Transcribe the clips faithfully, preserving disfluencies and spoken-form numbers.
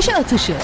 Köşe Atışı.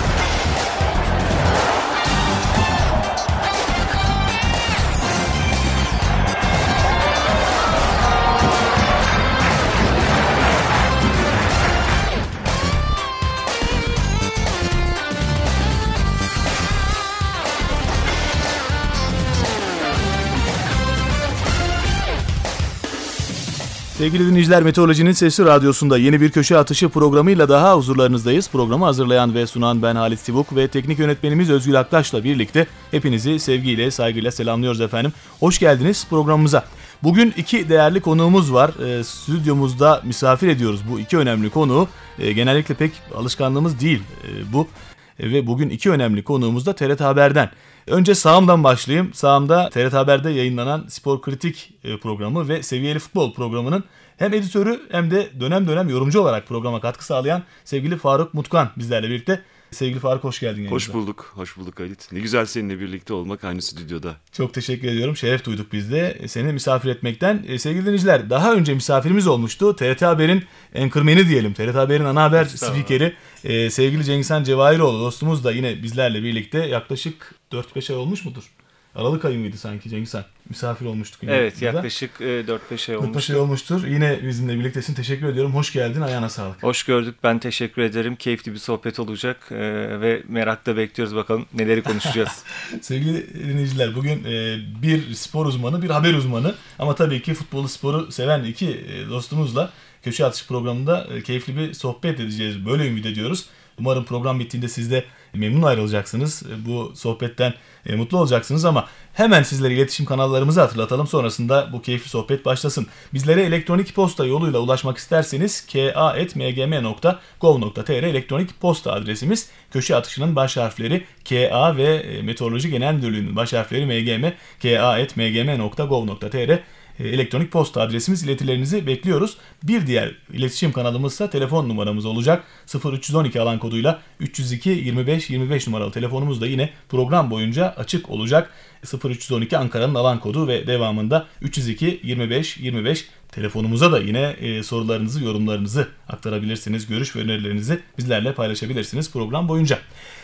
Sevgili dinleyiciler, Meteorolojinin Sesi Radyosu'nda yeni bir köşe atışı programıyla daha huzurlarınızdayız. Programı hazırlayan ve sunan ben Halit Sivuk ve teknik yönetmenimiz Özgül Aktaş'la birlikte hepinizi sevgiyle, saygıyla selamlıyoruz efendim. Hoş geldiniz programımıza. Bugün iki değerli konuğumuz var. E, stüdyomuzda misafir ediyoruz bu iki önemli konuğu. E, genellikle pek alışkanlığımız değil e, bu. E, ve bugün iki önemli konuğumuz da T R T Haber'den. Önce sağımdan başlayayım. Sağımda T R T Haber'de yayınlanan Spor Kritik programı ve Seviyeli Futbol programının hem editörü hem de dönem dönem yorumcu olarak programa katkı sağlayan sevgili Faruk Mutkan bizlerle birlikte. Sevgili Faruk, hoş geldin. Yanımıza. Hoş bulduk, hoş bulduk Halit. Ne güzel seninle birlikte olmak aynı stüdyoda. Çok teşekkür ediyorum. Şeref duyduk biz de seni misafir etmekten. Sevgili dinleyiciler, daha önce misafirimiz olmuştu. T R T Haber'in anchorman'i diyelim. T R T Haber'in ana haber spikeri e, sevgili Cengizhan Cevahiroğlu dostumuz da yine bizlerle birlikte yaklaşık dört beş ay olmuş mudur? Aralık ayı mıydı sanki Cengizhan? Misafir olmuştuk yine. Evet, burada. Yaklaşık dört beş ay olmuştur. dört beş ay olmuştur. Yine bizimle birliktesin. Teşekkür ediyorum. Hoş geldin. Ayağına sağlık. Hoş gördük. Ben teşekkür ederim. Keyifli bir sohbet olacak ee, ve merakla bekliyoruz bakalım neleri konuşacağız. Sevgili dinleyiciler, bugün e, bir spor uzmanı, bir haber uzmanı ama tabii ki futbolu, sporu seven iki e, dostumuzla Köşe Atışı programında e, keyifli bir sohbet edeceğiz. Böyle ümit ediyoruz. Umarım program bittiğinde siz de memnun ayrılacaksınız. Bu sohbetten e, mutlu olacaksınız ama hemen sizlere iletişim kanallarımızı hatırlatalım. Sonrasında bu keyifli sohbet başlasın. Bizlere elektronik posta yoluyla ulaşmak isterseniz k a at m g m nokta gov nokta t r elektronik posta adresimiz. Köşe Atışı'nın baş harfleri K A ve Meteoroloji Genel Müdürlüğü'nün baş harfleri M G M, k a at m g m nokta gov nokta t r elektronik posta adresimiz. İletilerinizi bekliyoruz. Bir diğer iletişim kanalımızsa telefon numaramız olacak. sıfır üç on iki alan koduyla üç yüz iki yirmi beş yirmi beş numaralı telefonumuz da yine program boyunca açık olacak. sıfır üç on iki Ankara'nın alan kodu ve devamında üç yüz iki yirmi beş yirmi beş telefonumuza da yine e, sorularınızı, yorumlarınızı aktarabilirsiniz. Görüş ve önerilerinizi bizlerle paylaşabilirsiniz program boyunca.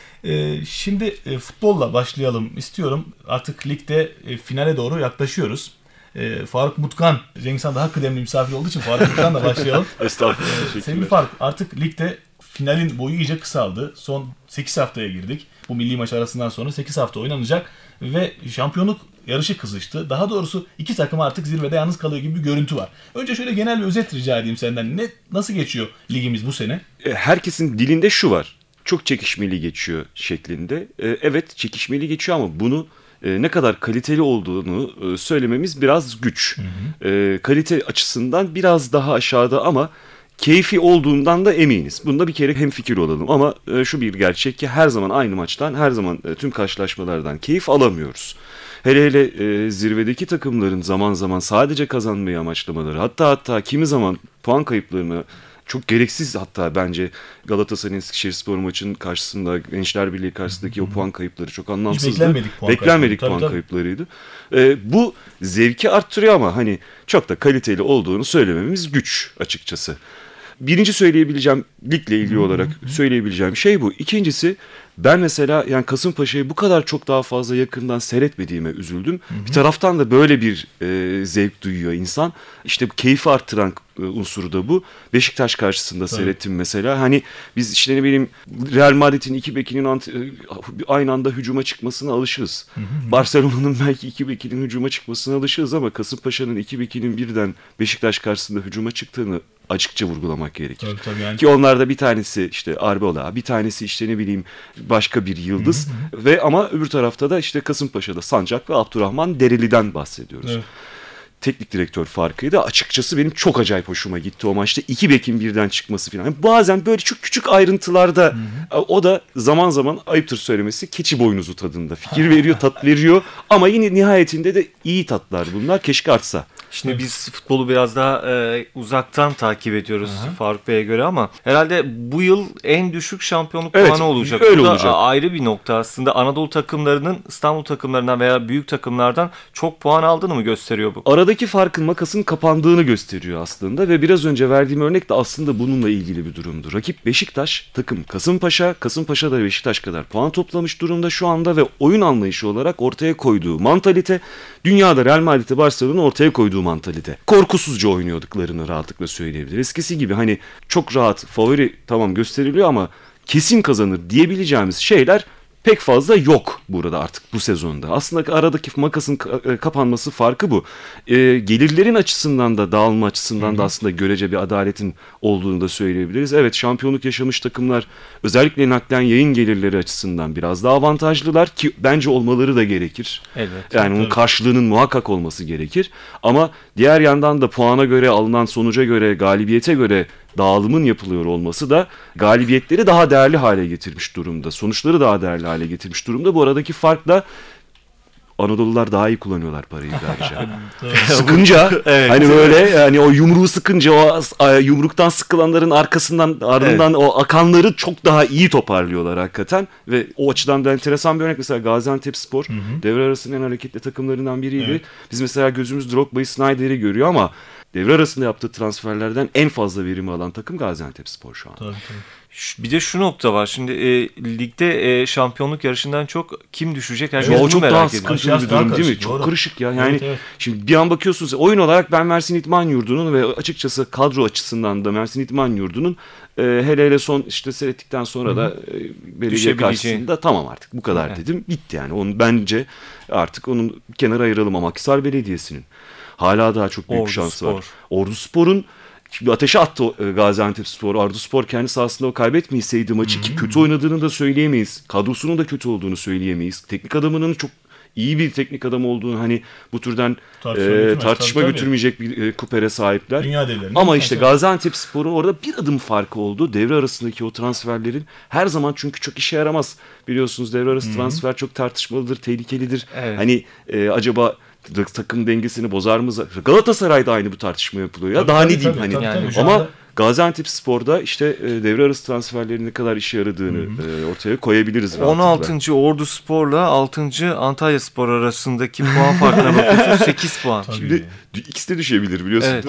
E, şimdi e, futbolla başlayalım istiyorum. Artık ligde e, finale doğru yaklaşıyoruz. E, Faruk Mutkan, Cengizhan daha kıdemli misafir olduğu için Faruk Mutkan'la başlayalım. Estağfurullah. E, sevgili Faruk, artık ligde finalin boyu iyice kısaldı. Son sekiz haftaya girdik. Bu milli maç arasından sonra sekiz hafta oynanacak ve şampiyonluk yarışı kızıştı. Daha doğrusu iki takım artık zirvede yalnız kalıyor gibi bir görüntü var. Önce şöyle genel bir özet rica edeyim senden. Ne, nasıl geçiyor ligimiz bu sene? Herkesin dilinde şu var. Çok çekişmeli geçiyor şeklinde. Evet, çekişmeli geçiyor ama bunu ne kadar kaliteli olduğunu söylememiz biraz güç. Hı hı. Kalite açısından biraz daha aşağıda ama keyfi olduğundan da eminiz. Bunda bir kere hemfikir olalım ama şu bir gerçek ki her zaman aynı maçtan, her zaman tüm karşılaşmalardan keyif alamıyoruz. Hele hele e, zirvedeki takımların zaman zaman sadece kazanmayı amaçlamaları, hatta hatta kimi zaman puan kayıplarını çok gereksiz, hatta bence Galatasaray'ın Eskişehirspor maçının karşısında, Gençler Birliği karşısındaki o puan kayıpları çok anlamsızdı. Hiç beklenmedik puan, beklenmedik puan tabii, kayıplarıydı. Ee, bu zevki arttırıyor ama hani çok da kaliteli olduğunu söylememiz güç açıkçası. Birinci söyleyebileceğim, ligle ilgili olarak söyleyebileceğim şey bu. İkincisi, ben mesela yani Kasımpaşa'yı bu kadar çok daha fazla yakından seyretmediğime üzüldüm. Hı hı. Bir taraftan da böyle bir e, zevk duyuyor insan. İşte bu keyfi arttıran e, unsuru da bu. Beşiktaş karşısında Tabii. seyrettim mesela. Hani biz işte ne bileyim Real Madrid'in iki bekinin ant- aynı anda hücuma çıkmasına alışığız. Hı hı. Barcelona'nın belki iki bekinin hücuma çıkmasına alışığız ama Kasımpaşa'nın iki bekinin birden Beşiktaş karşısında hücuma çıktığını açıkça vurgulamak gerekir. Tabii, tabii yani. Ki onlarda bir tanesi işte Arbeloa, bir tanesi işte ne bileyim başka bir yıldız. Hı hı. Ve ama öbür tarafta da işte Kasımpaşa'da Sancak ve Abdurrahman Dereli'den bahsediyoruz. Evet. Teknik direktör farkıydı. Açıkçası benim çok acayip hoşuma gitti o maçta. İki bekin birden çıkması falan. Yani bazen böyle çok küçük ayrıntılarda, hı hı, o da zaman zaman ayıptır söylemesi keçi boynuzu tadında. Fikir veriyor, tat veriyor ama yine nihayetinde de iyi tatlar bunlar. Keşke artsa. Şimdi Evet. biz futbolu biraz daha e, uzaktan takip ediyoruz Aha. Faruk Bey'e göre ama herhalde bu yıl en düşük şampiyonluk Evet, puanı olacak. öyle Bu da olacak. ayrı bir nokta aslında. Anadolu takımlarının İstanbul takımlarından veya büyük takımlardan çok puan aldığını mı gösteriyor bu? Aradaki farkın, makasın kapandığını gösteriyor aslında ve biraz önce verdiğim örnek de aslında bununla ilgili bir durumdu. Rakip Beşiktaş, takım Kasımpaşa, Kasımpaşa da Beşiktaş kadar puan toplamış durumda şu anda ve oyun anlayışı olarak ortaya koyduğu mantalite, dünyada Real Madrid'e Barcelona'nın ortaya koyduğu mantalite. Korkusuzca oynuyorduklarını rahatlıkla söyleyebiliriz. Eskisi gibi hani çok rahat favori tamam gösteriliyor ama kesin kazanır diyebileceğimiz şeyler pek fazla yok burada artık bu sezonda. Aslında aradaki makasın kapanması farkı bu. E, gelirlerin açısından da dağılma açısından Hı-hı. da aslında görece bir adaletin olduğunu da söyleyebiliriz. Evet, şampiyonluk yaşamış takımlar özellikle naklen yayın gelirleri açısından biraz daha avantajlılar ki bence olmaları da gerekir. Evet. Yani onun Tabii. karşılığının muhakkak olması gerekir. Ama diğer yandan da puana göre, alınan sonuca göre, galibiyete göre dağılımın yapılıyor olması da galibiyetleri daha değerli hale getirmiş durumda. Sonuçları daha değerli hale getirmiş durumda. Bu aradaki fark da Anadolular daha iyi kullanıyorlar parayı ayrıca. Sıkınca Evet. hani böyle yani o yumruğu sıkınca o yumruktan sıkılanların arkasından ardından evet. o akanları çok daha iyi toparlıyorlar hakikaten ve o açıdan da enteresan bir örnek mesela Gaziantepspor devre arasının en hareketli takımlarından biriydi. Evet. Biz mesela gözümüz Drogba'yı, Snyder'i görüyor ama devre arasında yaptığı transferlerden en fazla verimi alan takım Gaziantepspor şu an. Tabii, tabii. Bir de şu nokta var. Şimdi e, ligde e, şampiyonluk yarışından çok kim düşecek herkes Evet, bunu o çok merak daha ediyor. sıkıntılı bir durum değil mi? Çok doğru. karışık ya. Yani Evet, evet. şimdi bir an bakıyorsunuz oyun olarak ben Mersin İdman Yurdu'nun ve açıkçası kadro açısından da Mersin İdman Yurdu'nun e, hele hele son işte seyrettikten sonra Hı-hı. da e, belediye Düşebileceği. karşısında tamam artık bu kadar evet. dedim. Gitti yani. Onu bence artık onun kenara ayıralım ama Akhisar Belediyesi'nin hala daha çok büyük Ordu şansı Spor. var. Ordu Spor'un şimdi ateşe attı e, Gaziantepspor. Ordu Spor kendi sahasında o kaybetmeyseydi maçı ki kötü oynadığını da söyleyemeyiz. Kadrosunun da kötü olduğunu söyleyemeyiz. Teknik adamının çok iyi bir teknik adam olduğunu hani bu türden Tartışma, e, götürmez. tartışma Tabii, götürmeyecek bir e, kupere sahipler. Dünya devlerinin Ama bir işte tanesi. Gaziantepspor'un orada bir adım farkı oldu. Devre arasındaki o transferlerin her zaman çünkü çok işe yaramaz. Biliyorsunuz devre arası Hı-hı. transfer çok tartışmalıdır, tehlikelidir. Evet. Hani e, acaba takım dengesini bozar mı? Galatasaray'da aynı bu tartışma yapılıyor ya. Tabii, Daha tabii, ne diyeyim tabii, hani. tabii, tabii. Ama anda... Gaziantepspor'da işte e, devre arası transferlerin ne kadar işe yaradığını e, ortaya koyabiliriz. on altıncı Ordu Spor'la altıncı Antalya Spor arasındaki puan farkına bakıyorsun sekiz puan. Tabii. Şimdi ikisi de düşebilir biliyorsun. Evet.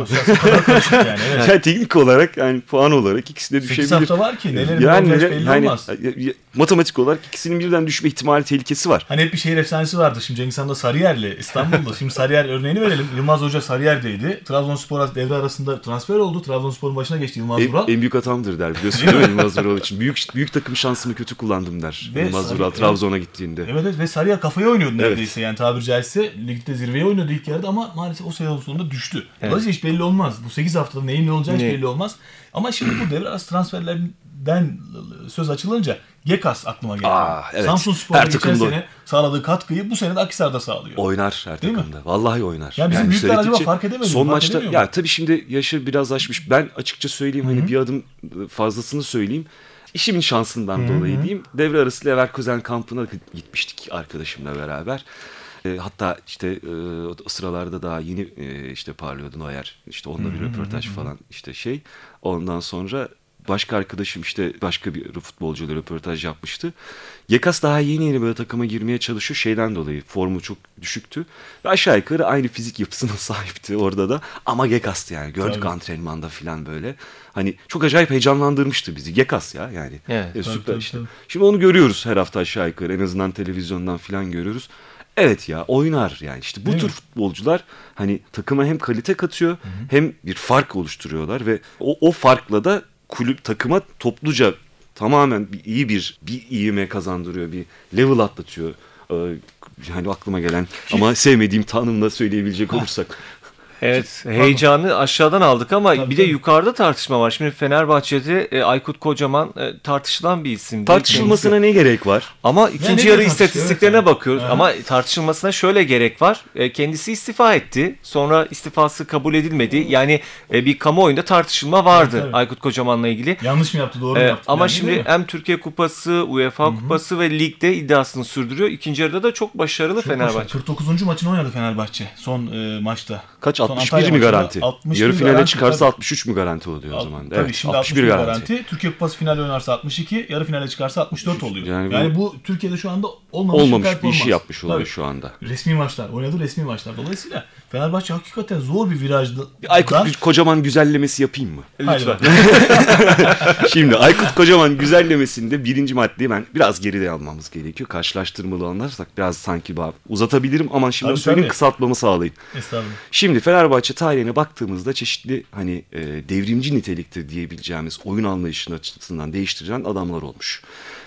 yani, evet. Yani teknik olarak yani puan olarak ikisi de düşebilir. sekiz hafta var ki nelerin yani, olacağı belli yani, olmaz. Yani, matematik olarak ikisinin birden düşme ihtimali tehlikesi var. Hani hep bir şehir efsanesi vardı. Şimdi Cengiz Han'da Sarıyer'le İstanbul'da. Şimdi Sarıyer örneğini verelim. Yılmaz Hoca Sarıyer'deydi. Trabzonspor devre arasında transfer oldu. Trabzonspor'un başına geçti Yılmaz En, Vural. en büyük hatamdır der biliyorsun değil mi Yılmaz Vural için. Büyük, büyük takım şansımı kötü kullandım der Ve Yılmaz Sarı- Vural evet. Trabzon'a gittiğinde. Evet, evet ve Sarıyer kafaya oynuyordu Evet. neredeyse yani tabiri caizse. Ligde zirveye oynuyordu ilk yarıda ama maalesef o sezon sonunda düştü. Evet. Dolayısıyla hiç belli olmaz. Bu sekiz haftada neyin ne olacağı hiç Ne? belli olmaz. Ama şimdi bu devre arası transferlerden söz açılınca Gekas aklıma geldi. Aa, evet. Samsun Spor'da Her geçen takımda- sene sağladığı katkıyı bu sene de Akhisar'da sağlıyor. Oynar her Değil mi? takımda. Vallahi oynar. Ya bizim büyükler acaba söyledikçe fark edemedi mi? Son Fark maçta edemiyor mu? ya tabii şimdi yaşı biraz aşmış. Ben açıkça söyleyeyim hani bir adım fazlasını söyleyeyim. İşimin şansından dolayı diyeyim. Devre arası Leverkusen kampına gitmiştik arkadaşımla beraber. E, hatta işte e, o sıralarda daha yeni e, işte parlıyordu Neuer. İşte onunla bir röportaj falan işte şey. Ondan sonra başka arkadaşım işte başka bir futbolcuyla röportaj yapmıştı. Gekas daha yeni yeni böyle takıma girmeye çalışıyor şeyden dolayı. Formu çok düşüktü. Ve aşağı yukarı aynı fizik yapısına sahipti orada da. Ama Gekas'tı yani. Gördük Tabii. antrenmanda falan böyle. Hani çok acayip heyecanlandırmıştı bizi. Gekas ya yani. Evet. E, süper Tabii, tabii, işte. tabii. Şimdi onu görüyoruz her hafta aşağı yukarı. En azından televizyondan falan görüyoruz. Evet ya oynar yani işte bu Değil tür mi? futbolcular hani takıma hem kalite katıyor Hı-hı. hem bir fark oluşturuyorlar ve o, o farkla da kulüp takıma topluca tamamen bir, iyi bir bir ivme kazandırıyor, bir level atlatıyor. Ee, yani aklıma gelen ama sevmediğim tanımla söyleyebilecek olursak. Evet, heyecanı aşağıdan aldık ama Tabii, bir de tabii. yukarıda tartışma var. Şimdi Fenerbahçe'de e, Aykut Kocaman e, tartışılan bir isim. Tartışılmasına ne gerek var? Ama ikinci ne yarı tartışıyor, istatistiklerine evet. bakıyoruz. Aha. Ama tartışılmasına şöyle gerek var. E, kendisi istifa etti. Sonra istifası kabul edilmedi. Yani e, bir kamuoyunda tartışılma vardı Evet, evet. Aykut Kocaman'la ilgili. Yanlış mı yaptı, doğru mu E, yaptı? ama Yani, şimdi değil mi? hem Türkiye Kupası, UEFA Kupası ve ligde iddiasını sürdürüyor. İkinci yarıda da çok başarılı Çok Fenerbahçe. başarılı. kırk dokuzuncu maçını oynadı Fenerbahçe son e, maçta. Kaç altmış bir mi garanti? Yarı finale garanti, çıkarsa tabii. altmış üç mü garanti oluyor o zaman? Tabii evet, şimdi altmış bir garanti. garanti. Türkiye Kupası finali oynarsa altmış iki, yarı finale çıkarsa altmış dört oluyor. Yani, yani bu, bu Türkiye'de şu anda olmamış, olmamış bir, bir işi yapmış oluyor tabii. Şu anda. Resmi maçlar, oynadığı resmi maçlar. Dolayısıyla Fenerbahçe hakikaten zor bir virajdı. Bir Aykut bir Kocaman güzellemesi yapayım mı? Lütfen. Şimdi Aykut Kocaman güzellemesinde birinci maddeyi ben biraz geride almamız gerekiyor. Karşılaştırmalı anlarsak biraz sanki uzatabilirim ama şimdi tabii, söyleyeyim tabii. Kısaltmamı sağlayın. Estağfurullah. Şimdi Fenerbahçe tarihine baktığımızda çeşitli hani e, devrimci nitelikte diyebileceğimiz oyun anlayışının açısından değiştiren adamlar olmuş.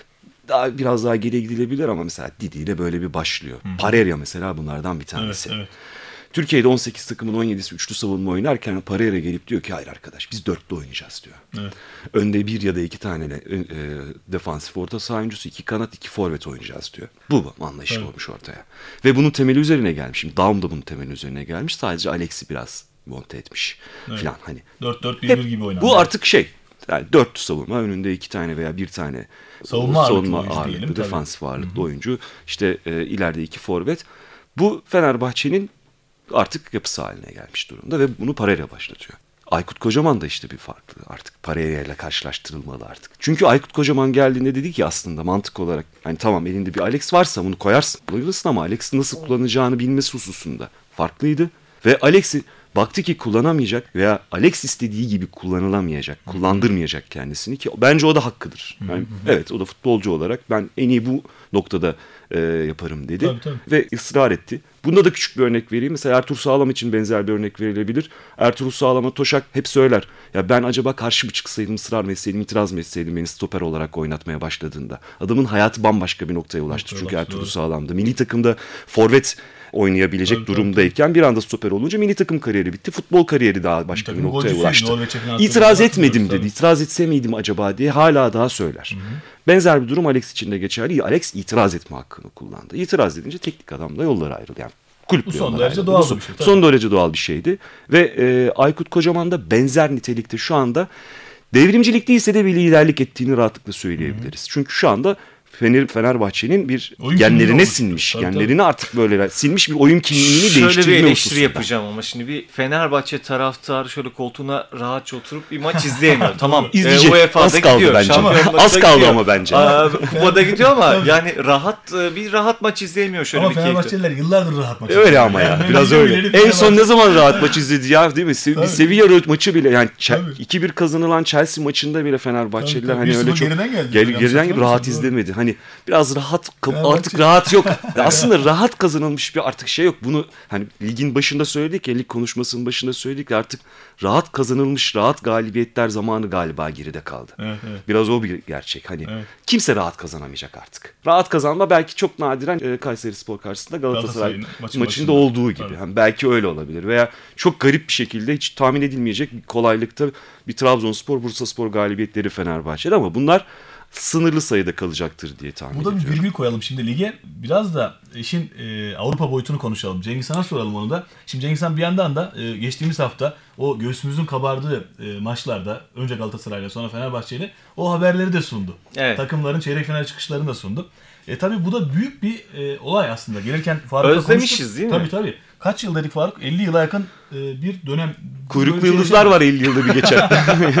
Daha biraz daha geriye gidilebilir ama mesela Didi ile böyle bir başlıyor. Hı. Pareria mesela bunlardan bir tanesi. Evet, evet. Türkiye'de on sekiz takımın on yedisi üçlü savunma oynarken Pareria gelip diyor ki hayır arkadaş biz dörtlü oynayacağız diyor. Evet. Önde bir ya da iki tane e, defansif orta saha oyuncusu, iki kanat, iki forvet oynayacağız diyor. Bu anlayış evet. olmuş ortaya. Ve bunun temeli üzerine gelmiş. Şimdi Daum da bunun temeli üzerine gelmiş. Sadece Alex'i biraz monte etmiş evet. falan hani. dört dört bir bir gibi oynadı. Bu artık şey yani dörtlü savunma, önünde iki tane veya bir tane savunma, savunma ağırlıklı, ağırlıklı diyelim, defansif ağırlıklı Hı-hı. oyuncu. İşte e, ileride iki forvet. Bu Fenerbahçe'nin artık yapısı haline gelmiş durumda ve bunu Pareria başlatıyor. Aykut Kocaman da işte bir farklı artık Pareria ile karşılaştırılmalı artık. Çünkü Aykut Kocaman geldiğinde dedi ki aslında mantık olarak hani tamam elinde bir Alex varsa bunu koyarsın, kullanırsın ama Alex'i nasıl kullanacağını bilmesi hususunda farklıydı. Ve Alex'i baktı ki kullanamayacak veya Alex istediği gibi kullanılamayacak, kullandırmayacak kendisini ki bence o da hakkıdır. Yani, evet o da futbolcu olarak ben en iyi bu noktada e, yaparım dedi tabii, tabii. Ve ısrar etti. Bunda da küçük bir örnek vereyim. Mesela Ertuğrul Sağlam için benzer bir örnek verilebilir. Ertuğrul Sağlam'a Toşak hep söyler. Ya ben acaba karşı mı çıksaydım, ısrar mı etseydim, itiraz mı etseydim beni stoper olarak oynatmaya başladığında. Adamın hayatı bambaşka bir noktaya ulaştı. Çünkü Ertuğrul Sağlam'dı. Milli takımda forvet oynayabilecek tabii, durumdayken tabii. Bir anda stoper olunca milli takım kariyeri bitti. Futbol kariyeri daha başka tabii, bir noktaya ulaştı. İtiraz etmedim dedi. İtiraz etse miydim acaba diye hala daha söyler. Hı hı. Benzer bir durum Alex için de geçerli. Alex itiraz etme hakkını kullandı. İtiraz edince teknik adamla yollar ayrıldı. Yani kulüple bu son derece doğal bu bir şey. Tabii. Son derece doğal bir şeydi. Ve e, Aykut Kocaman da benzer nitelikte şu anda devrimcilik değilse de bir liderlik ettiğini rahatlıkla söyleyebiliriz. Hı hı. Çünkü şu anda Fener, Fenerbahçe'nin bir oyun genlerine sinmiş. Tabii, genlerini tabii. artık böyle silmiş bir oyun kimliğini değiştirme hususunda. Şöyle bir eleştiri hususunda. yapacağım ama şimdi bir Fenerbahçe taraftarı şöyle koltuğuna rahatça oturup bir maç izleyemiyor. Tamam. İzleyecek. E, Az kaldı gidiyor. bence. Az kaldı gidiyor. ama bence. Kupa'da gidiyor ama yani rahat bir rahat maç izleyemiyor şöyle ama bir keyifli. Ama Fenerbahçeliler yıllardır rahat maç izliyor. Öyle ama ya. Yani biraz öyle. En son ne zaman rahat maç izledi ya değil mi? Bir Sevilla maçı bile yani iki bir kazanılan Chelsea maçında bile Fenerbahçeliler hani öyle çok geriden rahat izlemedi. Hani biraz rahat artık evet. rahat yok. Aslında rahat kazanılmış bir artık şey yok. Bunu hani ligin başında söyledik ya, lig konuşmasının başında söyledik ya, artık rahat kazanılmış rahat galibiyetler zamanı galiba geride kaldı. Evet, evet. Biraz o bir gerçek. Hani evet. kimse rahat kazanamayacak artık. Rahat kazanma belki çok nadiren e, Kayserispor karşısında Galatasaray maçın maçında olduğu gibi. Yani belki öyle olabilir veya çok garip bir şekilde hiç tahmin edilmeyecek bir kolaylıkta bir Trabzonspor, Bursaspor galibiyetleri Fenerbahçe'de ama bunlar sınırlı sayıda kalacaktır diye tahmin ediyorum. ediyorum. Burada bir virgül koyalım şimdi lige. Biraz da işin e, Avrupa boyutunu konuşalım. Cengiz Han'a soralım onu da. Şimdi Cengiz Han bir yandan da e, geçtiğimiz hafta o göğsümüzün kabardığı e, maçlarda önce Galatasaray'la sonra Fenerbahçe'yle o haberleri de sundu. Evet. Takımların çeyrek final çıkışlarını da sundu. E tabii bu da büyük bir e, olay aslında. Gelirken Faruk'la özlemişiz konuştuk. Değil mi? Tabii tabii. Kaç yıl dedik Faruk? elli yıla yakın e, bir dönem. Kuyruklu yıldızlar var elli yılda bir geçen.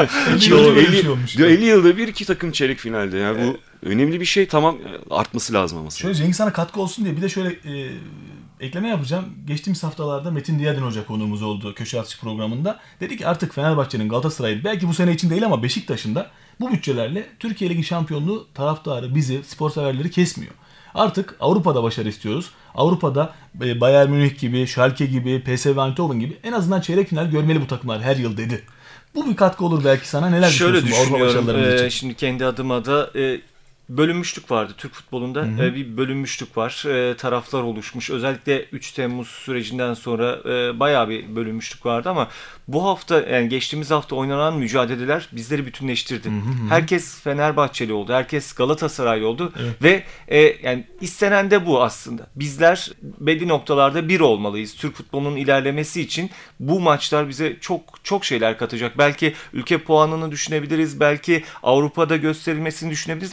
elli yılda bir iki takım çeyrek finalde. Yani bu önemli bir şey, tamam, artması lazım ama. Şöyle Cengiz Han'a katkı olsun diye bir de şöyle e, ekleme yapacağım. Geçtiğimiz haftalarda Metin Diyadin Hoca konuğumuz oldu Köşe Atışı programında. Dedi ki artık Fenerbahçe'nin, Galatasaray'ın belki bu sene için değil ama Beşiktaş'ın da bu bütçelerle Türkiye Ligi şampiyonluğu taraftarı, bizi, spor severleri kesmiyor. Artık Avrupa'da başarı istiyoruz. Avrupa'da Bayern Münih gibi, Schalke gibi, P S V Eindhoven gibi en azından çeyrek final görmeli bu takımlar her yıl dedi. Bu bir katkı olur belki sana. Neler Şöyle düşünüyorsun Avrupa başarılarımız için? E, şimdi kendi adıma da e, bölünmüşlük vardı Türk futbolunda. E, bir bölünmüşlük var. E, taraflar oluşmuş. Özellikle üç Temmuz sürecinden sonra e, bayağı bir bölünmüşlük vardı ama bu hafta, yani geçtiğimiz hafta oynanan mücadeleler bizleri bütünleştirdi. Hı hı hı. Herkes Fenerbahçeli oldu. Herkes Galatasaraylı oldu. Evet. Ve e, yani istenen de bu aslında. Bizler belli noktalarda bir olmalıyız. Türk futbolunun ilerlemesi için bu maçlar bize çok çok şeyler katacak. Belki ülke puanını düşünebiliriz. Belki Avrupa'da gösterilmesini düşünebiliriz ama iç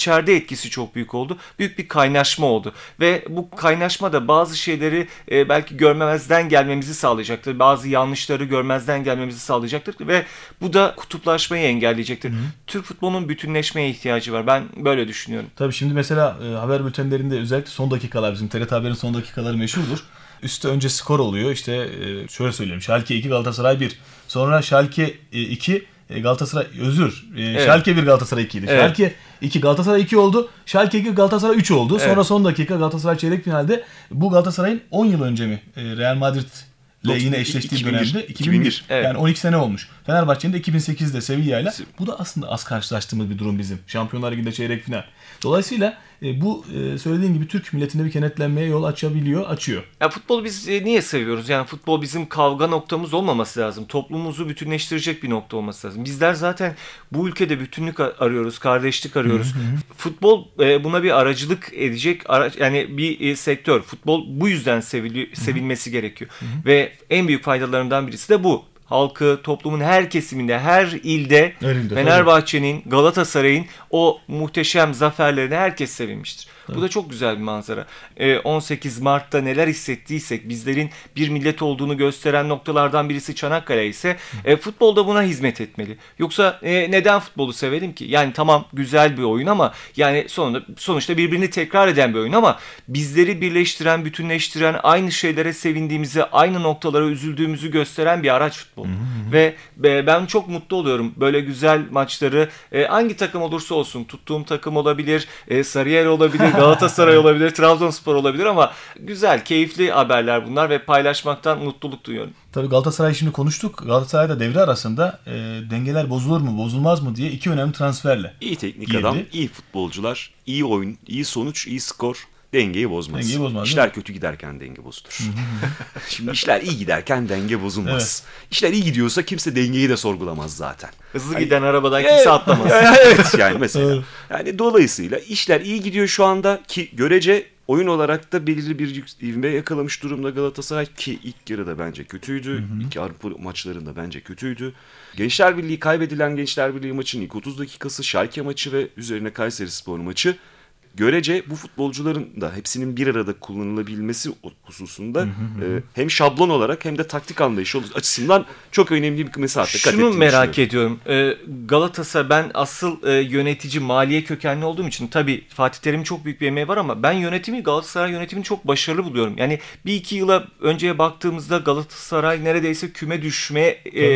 içeride etkisi çok büyük oldu. Büyük bir kaynaşma oldu. Ve bu kaynaşma da bazı şeyleri e, belki görmemezden gelmemizi sağlayacaktır. Bazı yanlışları görmezden gelmemizi sağlayacaktır. Ve bu da kutuplaşmayı engelleyecektir. Hı-hı. Türk futbolunun bütünleşmeye ihtiyacı var. Ben böyle düşünüyorum. Tabii şimdi mesela e, haber bültenlerinde özellikle son dakikalar, bizim T R T Haber'in son dakikaları meşhurdur. Üstte önce skor oluyor. İşte e, şöyle söyleyeyim. Schalke iki Galatasaray bir. Sonra Schalke iki Galatasaray özür. E, evet. Schalke bir Galatasaray iki idi. Evet. Schalke iki Galatasaray iki oldu. Schalke iki Galatasaray üç oldu. Evet. Sonra son dakika Galatasaray çeyrek finalde, bu Galatasaray'ın on yıl önce mi e, Real Madrid ile yine eşleştiği iki bin bir, dönemde iki bin bir. Evet. Yani on iki sene olmuş. Fenerbahçe'nin de iki bin sekizde Sevilla'yla. Bu da aslında az karşılaştığımız bir durum bizim. Şampiyonlar Ligi'nde çeyrek final. Dolayısıyla e, bu e, söylediğin gibi Türk milletinde bir kenetlenmeye yol açabiliyor, açıyor. Ya futbolu biz e, niye seviyoruz? Yani futbol bizim kavga noktamız olmaması lazım. Toplumumuzu bütünleştirecek bir nokta olması lazım. Bizler zaten bu ülkede bütünlük arıyoruz, kardeşlik arıyoruz. Hı hı. Futbol e, buna bir aracılık edecek, ara, yani bir e, sektör. Futbol bu yüzden sevili, sevilmesi hı hı. gerekiyor. Hı hı. Ve en büyük faydalarından birisi de bu. Halkı, toplumun her kesiminde, her ilde, ilde Fenerbahçe'nin, Galatasaray'ın o muhteşem zaferlerine herkes sevinmiştir. Evet. Bu da çok güzel bir manzara. Ee, on sekiz Mart'ta neler hissettiysek, bizlerin bir millet olduğunu gösteren noktalardan birisi Çanakkale ise e, futbol da buna hizmet etmeli. Yoksa e, neden futbolu sevelim ki? Yani tamam güzel bir oyun ama yani sonunda sonuçta birbirini tekrar eden bir oyun ama bizleri birleştiren, bütünleştiren, aynı şeylere sevindiğimizi, aynı noktalara üzüldüğümüzü gösteren bir araç futbol. Hı hı. Ve e, ben çok mutlu oluyorum böyle güzel maçları. E, hangi takım olursa olsun, tuttuğum takım olabilir, e, Sarıyer olabilir, Galatasaray olabilir, Trabzonspor olabilir ama güzel, keyifli haberler bunlar ve paylaşmaktan mutluluk duyuyorum. Tabii Galatasaray şimdi konuştuk. Galatasaray'da devre arasında e, dengeler bozulur mu, bozulmaz mı diye iki önemli transferle İyi teknik girdi. Adam, iyi futbolcular, iyi oyun, iyi sonuç, iyi skor dengeyi bozmaz. Dengeyi bozmaz. İşler kötü giderken denge bozulur. Şimdi işler iyi giderken denge bozulmaz. Evet. İşler iyi gidiyorsa kimse dengeyi de sorgulamaz zaten. Hızlı yani, giden arabadan kimse evet, atlamaz. Evet yani mesela. Yani dolayısıyla işler iyi gidiyor şu anda ki görece oyun olarak da belirli bir ivme yakalamış durumda Galatasaray ki ilk yarıda bence kötüydü. Hı hı. İlk Avrupa maçlarında bence kötüydü. Gençler Birliği kaybedilen Gençler Birliği maçının ilk otuz dakikası, Schalke maçı ve üzerine Kayserispor maçı görece bu futbolcuların da hepsinin bir arada kullanılabilmesi hususunda hı hı hı. E, hem şablon olarak hem de taktik anlayışı açısından çok önemli bir mesafe kat ettiğini Şunu merak ediyorum. E, Galatasaray, ben asıl e, yönetici maliye kökenli olduğum için tabii Fatih Terim'in çok büyük bir emeği var ama ben yönetimi, Galatasaray yönetimini çok başarılı buluyorum. Yani bir iki yıla önceye baktığımızda Galatasaray neredeyse küme düşmeye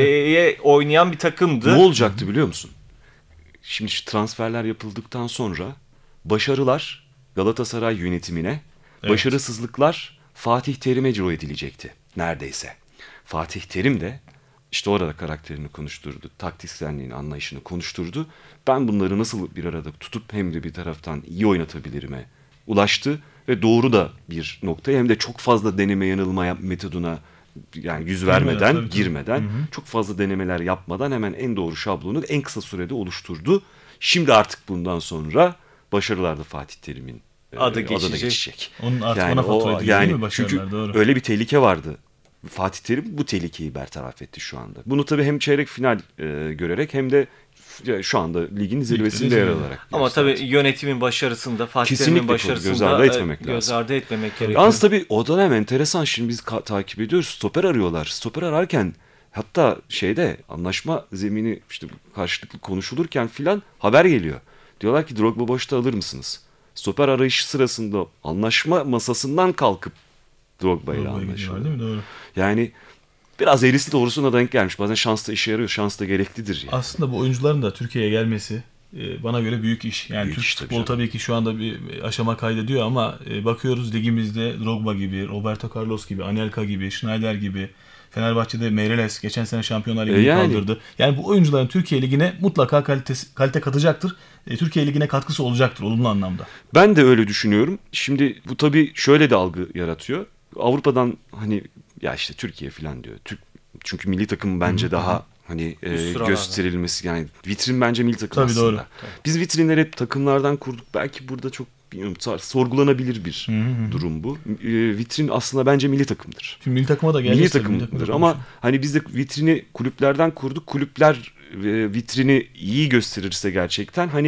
e, oynayan bir takımdı. Ne olacaktı biliyor musun? Şimdi transferler yapıldıktan sonra başarılar Galatasaray yönetimine, evet. başarısızlıklar Fatih Terim'e ciro edilecekti neredeyse. Fatih Terim de işte orada karakterini konuşturdu, taktikselliğini, anlayışını konuşturdu. Ben bunları nasıl bir arada tutup hem de bir taraftan iyi oynatabilirime ulaştı ve doğru da bir noktaya hem de çok fazla deneme yanılma metoduna yani yüz vermeden, tabii, girmeden, tabii. çok fazla denemeler yapmadan hemen en doğru şablonu en kısa sürede oluşturdu. Şimdi artık bundan sonra başarılar da Fatih Terim'in adı e, geçecek. geçecek. Onun artık yani ona fatura ödeyecek yani, mi başarılar? Çünkü doğru. öyle bir tehlike vardı. Fatih Terim bu tehlikeyi bertaraf etti şu anda. Bunu tabii hem çeyrek final e, görerek hem de şu anda ligin zirvesinde yer alarak. Ama tabii yönetimin başarısında, Fatih Terim'in başarısında göz ardı etmemek lazım. Göz ardı etmemek gerekiyor. Yalnız tabii o dönem enteresan. Şimdi biz ka- takip ediyoruz. Stoper arıyorlar. Stoper ararken hatta şeyde anlaşma zemini işte karşılıklı konuşulurken filan haber geliyor. Diyorlar ki Drogba boşta alır mısınız? Stoper arayışı sırasında anlaşma masasından kalkıp Drogba ile anlaşılıyor. Değil mi? Doğru. Yani biraz eğrisi doğrusuna denk gelmiş. Bazen şans da işe yarıyor. Şans da gereklidir. Yani. Aslında bu oyuncuların da Türkiye'ye gelmesi bana göre büyük iş. Yani büyük Türk iş, futbolu tabii, tabii ki şu anda bir aşama kaydediyor ama bakıyoruz ligimizde Drogba gibi, Roberto Carlos gibi, Anelka gibi, Schneider gibi, Fenerbahçe'de Meireles geçen sene Şampiyonlar Ligi'ni e yani. kaldırdı. Yani bu oyuncuların Türkiye Ligi'ne mutlaka kalitesi, kalite katacaktır. E, Türkiye Ligi'ne katkısı olacaktır olumlu anlamda. Ben de öyle düşünüyorum. Şimdi bu tabii şöyle de algı yaratıyor. Avrupa'dan hani ya işte Türkiye falan diyor. Türk, çünkü milli takım bence Hı-hı. daha hani e, gösterilmesi yani vitrin bence milli takım tabii aslında. Doğru. Biz vitrinleri hep takımlardan kurduk. Belki burada çok bilmiyorum, sorgulanabilir bir Hı-hı. durum bu. E, vitrin aslında bence milli takımdır. Şimdi milli takıma da geleceğiz. Milli takımdır milli ama hani biz de vitrini kulüplerden kurduk. Kulüpler e, vitrini iyi gösterirse gerçekten hani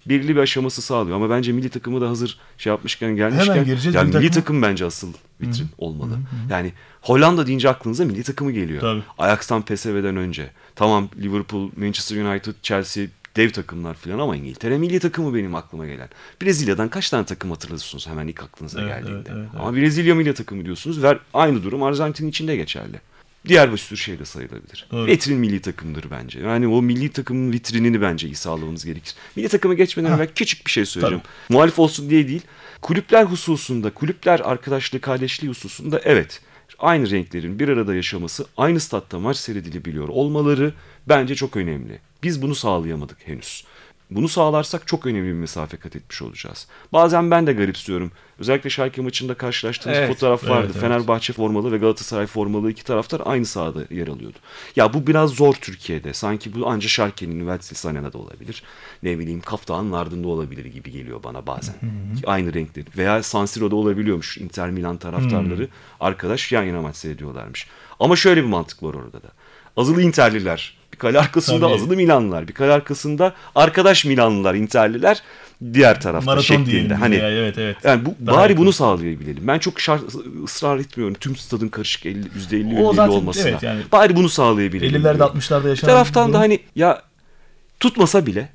belirli bir aşaması sağlıyor. Ama bence milli takımı da hazır şey yapmışken gelmişken Hemen gireceğiz, yani milli milli takımı- takım bence asıl vitrin Hı. olmalı. Hı hı. Yani Hollanda deyince aklınıza milli takımı geliyor. Tabii. Ajax'tan P S V'den önce. Tamam Liverpool, Manchester United, Chelsea dev takımlar falan ama İngiltere milli takımı benim aklıma gelen. Brezilya'dan kaç tane takım hatırlıyorsunuz hemen ilk aklınıza Evet, geldiğinde. evet, evet, evet. Ama Brezilya milli takımı diyorsunuz ve aynı durum Arjantin için de geçerli. Diğer bir sürü şey de sayılabilir. Evet. Vitrin milli takımdır bence. Yani o milli takımın vitrinini bence iyi sağlamamız gerekir. Milli takıma geçmeden evvel küçük bir şey söyleyeceğim. Muhalif olsun diye değil. Kulüpler hususunda, kulüpler arkadaşlığı, kardeşliği hususunda evet. Aynı renklerin bir arada yaşaması, aynı statta maç seyredilebiliyor olmaları bence çok önemli. Biz bunu sağlayamadık henüz. Bunu sağlarsak çok önemli bir mesafe kat etmiş olacağız. Bazen ben de garipsiyorum. Özellikle Schalke maçında karşılaştığımız Evet, fotoğraf vardı. evet, evet. Fenerbahçe formalı ve Galatasaray formalı iki taraftar aynı sahada yer alıyordu. Ya bu biraz zor Türkiye'de. Sanki bu ancak Schalke'nin Üniversitesi Arena'da olabilir. Ne bileyim Kaftağ'ın ardında olabilir gibi geliyor bana bazen. Aynı renkleri. Veya San Siro'da olabiliyormuş Inter Milan taraftarları. Arkadaş yan yana maç seyrediyorlarmış. Ama şöyle bir mantık var orada da. Azılı Interliler. Bir kale arkasında Tabii. azılı Milanlılar. Bir kale arkasında arkadaş Milanlılar, Interliler diğer tarafta Maraton şeklinde. diyelim. Hani Ya, evet evet. yani bu Daha bari yakın. bunu sağlayabilelim. Ben çok şart, ısrar etmiyorum tüm stadın karışık elli, yüzde elli O elli zaten olmasına. evet yani. Bari bunu sağlayabilelim. ellilerde diyorum. altmışlarda Bir yaşanan taraftan da durum- hani ya tutmasa bile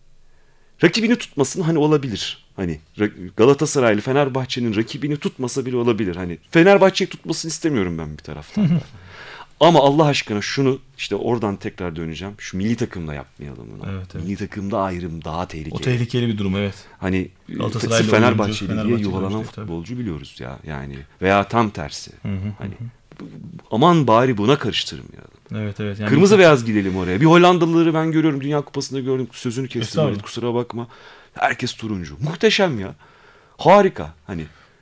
rakibini tutmasın hani olabilir. Hani Ra- Galatasaraylı Fenerbahçe'nin rakibini tutmasa bile olabilir. Hani Fenerbahçe'yi tutmasını istemiyorum ben bir taraftan da. Ama Allah aşkına şunu işte oradan tekrar döneceğim. Şu milli takımda yapmayalım bunu. Evet, evet. Milli takımda ayrım daha tehlikeli. O tehlikeli bir durum evet. Hani Galatasaraylı sırf Fenerbahçeli oyuncu, diye Fenerbahçeli yuvalanan oyuncu, tabii. futbolcu biliyoruz ya yani. Veya tam tersi. Hı hı, Hani bu- aman bari buna karıştırmayalım. Evet evet. Yani Kırmızı beyaz gidelim oraya. Bir Hollandalıları ben görüyorum Dünya Kupası'nda gördüm. Sözünü kestim Estağfurullah. Halit, kusura bakma. Herkes turuncu. Muhteşem ya. Harika. Hani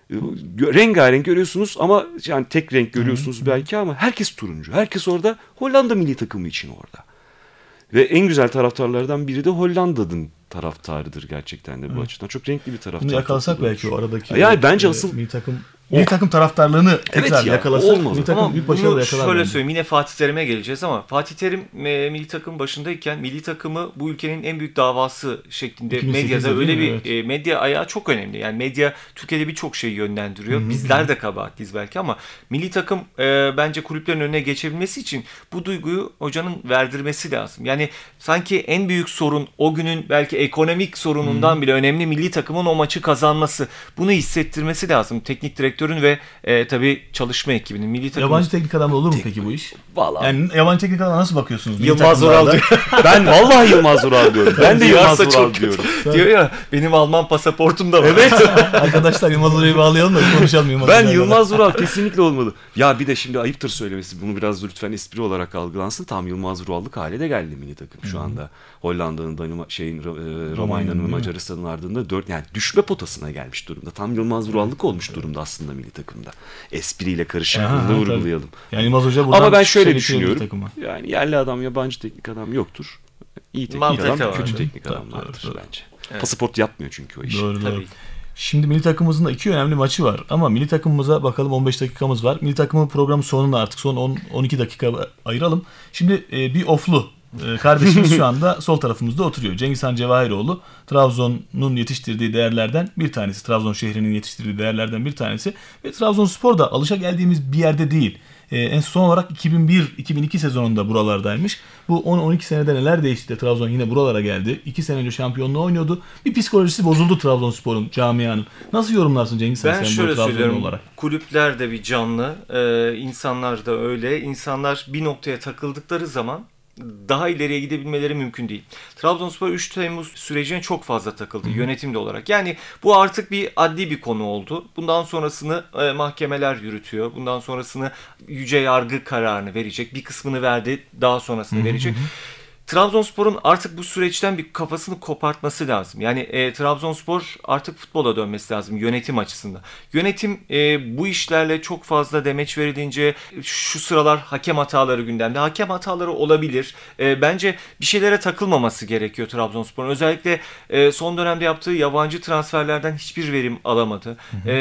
gö- rengarenk görüyorsunuz ama yani tek renk görüyorsunuz belki ama herkes turuncu. Herkes orada Hollanda milli takımı için orada. Ve en güzel taraftarlardan biri de Hollanda'nın taraftarıdır gerçekten de bu açıdan. Çok renkli bir taraftar. Bunu yakalasak topluluğu. belki o aradaki. Yani bence e, asıl- milli takım milli takım taraftarlığını tekrar ya, yakalasak olmalı. milli takım Ama büyük başarı bunu yakalar. şöyle bence. söyleyeyim, yine Fatih Terim'e geleceğiz ama Fatih Terim e, milli takım başındayken milli takımı bu ülkenin en büyük davası şeklinde iki bin sekizde medyada öyle değil mi? bir e, medya ayağı çok önemli. Yani medya Türkiye'de birçok şeyi yönlendiriyor. Bizler de kabahatliyiz belki ama milli takım e, bence kulüplerin önüne geçebilmesi için bu duyguyu hocanın verdirmesi lazım. Yani sanki en büyük sorun o günün belki ekonomik sorunundan bile önemli milli takımın o maçı kazanması. Bunu hissettirmesi lazım. Teknik direktörün ve e, tabii çalışma ekibinin. Milli takım Yabancı teknik adamla olur mu peki bu iş? Vallahi. Yani yabancı teknik adamla nasıl bakıyorsunuz? milli Yılmaz takımlarda? Vural diyor. Ben vallahi Yılmaz Vural diyorum. Ben de Yılmaz Duyarsa Vural çok diyorum. diyor ya benim Alman pasaportum da var. Evet. Arkadaşlar Yılmaz Vural'ı bağlayalım da konuşalım Yılmaz Ben Vural'la. Yılmaz Vural kesinlikle olmalı. Ya bir de şimdi ayıptır söylemesi. Bunu biraz da lütfen espri olarak algılansın. Tam Yılmaz Vural'lık hale de geldi milli takım şu anda. Hollanda'nın, Danima, şeyin, e, Romanya'nın, değil mi? Macaristan'ın ardında dört yani düşme potasına gelmiş durumda. Tam Yılmaz Vural'lık olmuş durumda aslında milli takımda. Espriyle Aha, karışıklığını tabii. vurgulayalım. Yani Yılmaz Hoca buradan Ama ben şöyle şey düşünüyorum. getiriyor milli takıma. Yani yerli adam, yabancı teknik adam yoktur. İyi teknik Mantıklı adam, var. kötü teknik Doğru, adam doğru, vardır doğru. bence. Evet. Pasaport yapmıyor çünkü o işi. Doğru doğru. Tabii. Şimdi milli takımımızın da iki önemli maçı var. Ama milli takımımıza bakalım on beş dakikamız var. Milli takımın programı sonunda artık son on on iki dakika ayıralım. Şimdi e, bir oflu e, kardeşimiz şu anda sol tarafımızda oturuyor. Cengizhan Cevahiroğlu Trabzon'un yetiştirdiği değerlerden bir tanesi. Trabzon şehrinin yetiştirdiği değerlerden bir tanesi. Ve Trabzonspor da alışa geldiğimiz bir yerde değil. Ee, en son olarak iki bin bir iki bin iki sezonunda buralardaymış. Bu on on iki senede neler değişti de Trabzon yine buralara geldi. iki sene önce şampiyonluğu oynuyordu. Bir psikolojisi bozuldu Trabzonspor'un, camianın. Nasıl yorumlarsın Cengiz Han Ben sen şöyle bu Trabzonlu söylüyorum. olarak? Kulüpler de bir canlı. E, insanlar da öyle. İnsanlar bir noktaya takıldıkları zaman daha ileriye gidebilmeleri mümkün değil. Trabzonspor üç Temmuz sürecine çok fazla takıldı yönetimde olarak. Yani bu artık bir adli bir konu oldu. Bundan sonrasını e, mahkemeler yürütüyor. Bundan sonrasını yüce yargı kararını verecek. Bir kısmını verdi, daha sonrasını verecek. Trabzonspor'un artık bu süreçten bir kafasını kopartması lazım. Yani e, Trabzonspor artık futbola dönmesi lazım yönetim açısından. Yönetim e, bu işlerle çok fazla demeç verilince şu sıralar hakem hataları gündemde. Hakem hataları olabilir. E, bence bir şeylere takılmaması gerekiyor Trabzonspor'un. Özellikle e, son dönemde yaptığı yabancı transferlerden hiçbir verim alamadı. E,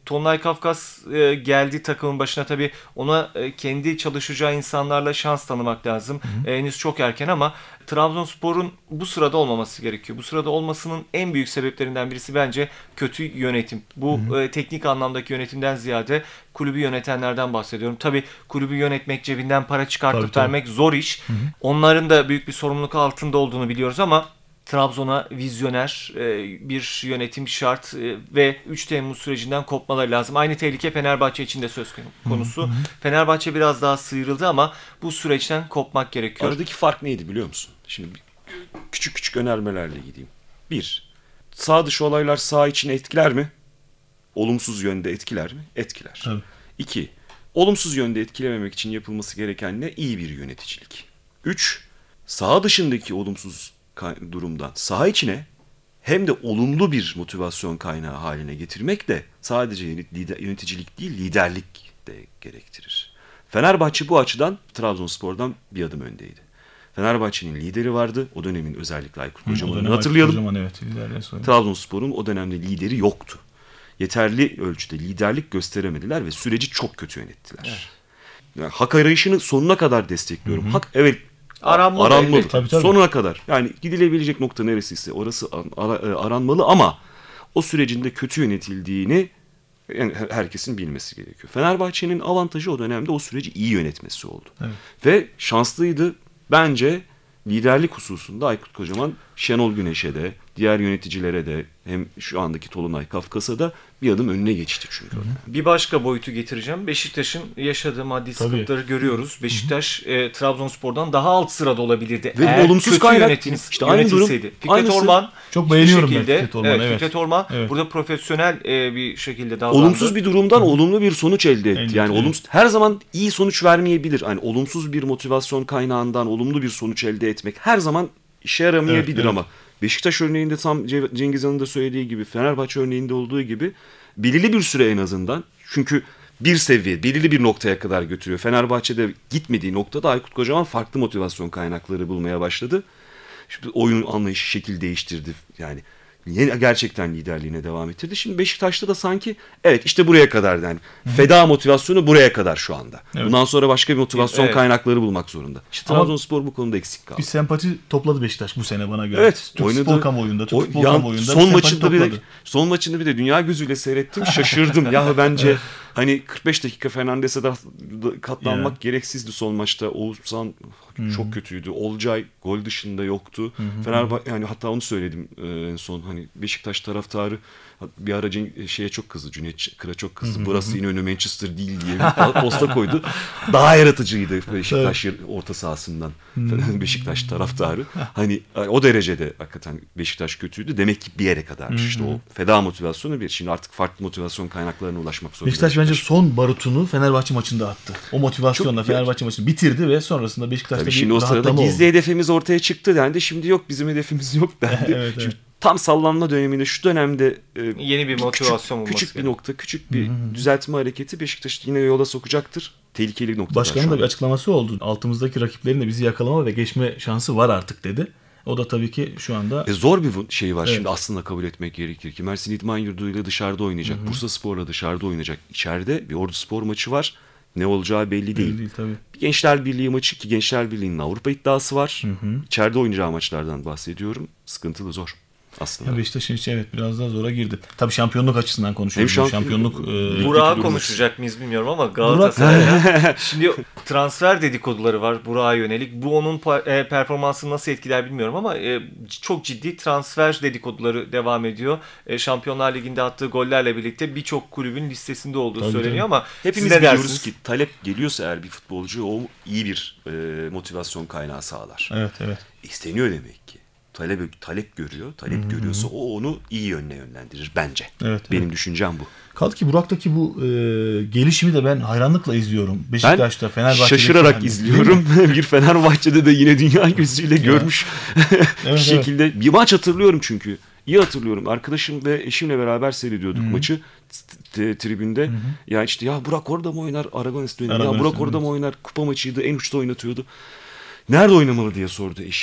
Tolunay Kafkas e, geldi takımın başına, tabii ona e, kendi çalışacağı insanlarla şans tanımak lazım. E, henüz çok erken ama Trabzonspor'un bu sırada olmaması gerekiyor. Bu sırada olmasının en büyük sebeplerinden birisi bence kötü yönetim. Bu e, teknik anlamdaki yönetimden ziyade kulübü yönetenlerden bahsediyorum. Tabii kulübü yönetmek, cebinden para çıkartıp Tabii, tabii. vermek zor iş. Hı hı. Onların da büyük bir sorumluluk altında olduğunu biliyoruz ama Trabzon'a vizyoner e, bir yönetim şart e, ve üç Temmuz sürecinden kopmaları lazım. Aynı tehlike Fenerbahçe için de söz konusu. Hı hı. Fenerbahçe biraz daha sıyrıldı ama bu süreçten kopmak gerekiyor. Aradaki fark neydi biliyor musun? Şimdi küçük küçük önermelerle gideyim. Bir, sağ dışı olaylar sağ için etkiler mi? Olumsuz yönde etkiler mi? Etkiler. Tabii. İki, olumsuz yönde etkilememek için yapılması gereken ne? İyi bir yöneticilik. Üç, saha dışındaki olumsuz durumdan saha içine hem de olumlu bir motivasyon kaynağı haline getirmek de sadece yöneticilik değil, liderlik de gerektirir. Fenerbahçe bu açıdan Trabzonspor'dan bir adım öndeydi. Fenerbahçe'nin lideri vardı. O dönemin özellikle Aykut Kocaman'ı hatırlayalım. Kocaman, evet, Trabzonspor'un o dönemde lideri yoktu. Yeterli ölçüde liderlik gösteremediler ve süreci çok kötü yönettiler. Evet. Yani hak arayışını sonuna kadar destekliyorum. Hı hı. Hak evet aranmalı. aranmalı. Tabii, tabii. Sonuna kadar. Yani gidilebilecek nokta neresiyse orası aranmalı ama o sürecin de kötü yönetildiğini yani herkesin bilmesi gerekiyor. Fenerbahçe'nin avantajı o dönemde o süreci iyi yönetmesi oldu. Evet. Ve şanslıydı bence liderlik hususunda Aykut Kocaman Şenol Güneş'e de diğer yöneticilere de hem şu andaki Tolunay Kafkas'a da bir adım önüne geçti çünkü. Hı hı. Bir başka boyutu getireceğim. Beşiktaş'ın yaşadığı maddi Tabii. sıkıntıları görüyoruz. Beşiktaş e, Trabzonspor'dan daha alt sırada olabilirdi. Ve eğer olumsuz kaynak. İşte aynı durum. Fikret aynısı. Orman çok beğeniyorum şekilde, ben Fikret Orman'ı. Evet, evet. Fikret Orman evet. burada profesyonel e, bir şekilde davrandı. Olumsuz bir durumdan Hı. olumlu bir sonuç elde etti. Evet, yani evet. olumsuz her zaman iyi sonuç vermeyebilir. Yani olumsuz bir motivasyon kaynağından olumlu bir sonuç elde etmek her zaman işe yaramayabilir evet, evet. ama Beşiktaş örneğinde tam Cengiz Han'ın da söylediği gibi, Fenerbahçe örneğinde olduğu gibi belirli bir süre en azından, çünkü bir seviye, belirli bir noktaya kadar götürüyor. Fenerbahçe'de gitmediği noktada Aykut Kocaman farklı motivasyon kaynakları bulmaya başladı. Şimdi oyun anlayışı şekil değiştirdi. Yani gerçekten liderliğine devam ettirdi. Şimdi Beşiktaş'ta da sanki evet işte buraya kadar yani feda motivasyonu buraya kadar şu anda. Evet. Bundan sonra başka bir motivasyon evet. kaynakları bulmak zorunda. İşte Trabzonspor bu konuda eksik kaldı. Bir sempati topladı Beşiktaş bu sene bana göre. Evet. Türk oynadı. spor kamuoyunda, Türk o, futbol ya, kamuoyunda son maçında bir de son maçında bir de dünya gözüyle seyrettim. Şaşırdım. ya bence evet. hani kırk beş dakika Fernandes'e de katlanmak yeah. gereksizdi son maçta. Oğuzhan hmm. çok kötüydü. Olcay gol dışında yoktu. Hmm. Fenerbahçe yani hatta onu söyledim en son hani Beşiktaş taraftarı bir ara şeye çok kızdı. Cüneyt Kıra çok kızdı. Burası yine önü Manchester değil diye bir posta koydu. Daha yaratıcıydı Beşiktaş evet. orta sahasından. Beşiktaş taraftarı. Hani o derecede hakikaten Beşiktaş kötüydü. Demek ki bir yere kadarmış. İşte o feda motivasyonu bir. Şimdi artık farklı motivasyon kaynaklarına ulaşmak zorunda. Beşiktaş bence son barutunu Fenerbahçe maçında attı. O motivasyonla çok, Fenerbahçe maçını bitirdi ve sonrasında Beşiktaş'ta bir şimdi o sırada gizli oldu. Hedefimiz ortaya çıktı dendi. Şimdi yok bizim hedefimiz yok dendi. evet, evet. Şimdi tam sallanma döneminde şu dönemde e, yeni bir motivasyon küçük, küçük bir nokta, küçük bir Hı-hı. düzeltme hareketi Beşiktaş'ı yine yola sokacaktır. Tehlikeli noktalar. Başkanın da bir açıklaması oldu. Altımızdaki rakiplerin de bizi yakalama ve geçme şansı var artık dedi. O da tabii ki şu anda... E zor bir şey var evet. şimdi aslında kabul etmek gerekir ki. Mersin İdman Yurdu ile dışarıda oynayacak. Hı-hı. Bursa Spor'la dışarıda oynayacak. İçeride bir Ordu Spor maçı var. Ne olacağı belli, belli değil. değil tabii. Bir Gençler Birliği maçı ki Gençler Birliği'nin Avrupa iddiası var. Hı-hı. İçeride oynayacağı maçlardan bahsediyorum. Sıkıntılı zor. Aslında. Ya Beşiktaş'ın içi evet biraz daha zora girdi. Tabii şampiyonluk açısından konuşuyoruz. Şampiyon, şampiyonluk e, Burak'ı konuşacak mıyız bilmiyorum ama Galatasaray'a şimdi transfer dedikoduları var Burak'a yönelik. Bu onun e, performansını nasıl etkiler bilmiyorum ama e, çok ciddi transfer dedikoduları devam ediyor. E, Şampiyonlar Ligi'nde attığı gollerle birlikte birçok kulübün listesinde olduğu tabii söyleniyor tabii. ama hepimiz biliyoruz dersiniz? Ki talep geliyorsa eğer bir futbolcu o iyi bir e, motivasyon kaynağı sağlar. Evet evet. İsteniyor demek ki. Talep, talep görüyor. Talep Hı-hı. görüyorsa o onu iyi yönüne yönlendirir bence. Evet, Benim evet. düşüncem bu. Kaldı ki Burak'taki bu e, gelişimi de ben hayranlıkla izliyorum. Beşiktaş'ta, ben Fenerbahçe'de. şaşırarak yani, izliyorum. bir Fenerbahçe'de de yine dünya gözüyle görmüş evet, bir şekilde. Evet. Bir maç hatırlıyorum çünkü. İyi hatırlıyorum. Arkadaşım ve eşimle beraber seyrediyorduk Hı-hı. maçı t- tribünde. Hı-hı. Ya işte ya Burak orada mı oynar? Aragones dönüyor. Ya Burak orada mı oynar? Kupa maçıydı. En uçta oynatıyordu. Nerede oynamalı diye sordu eşim.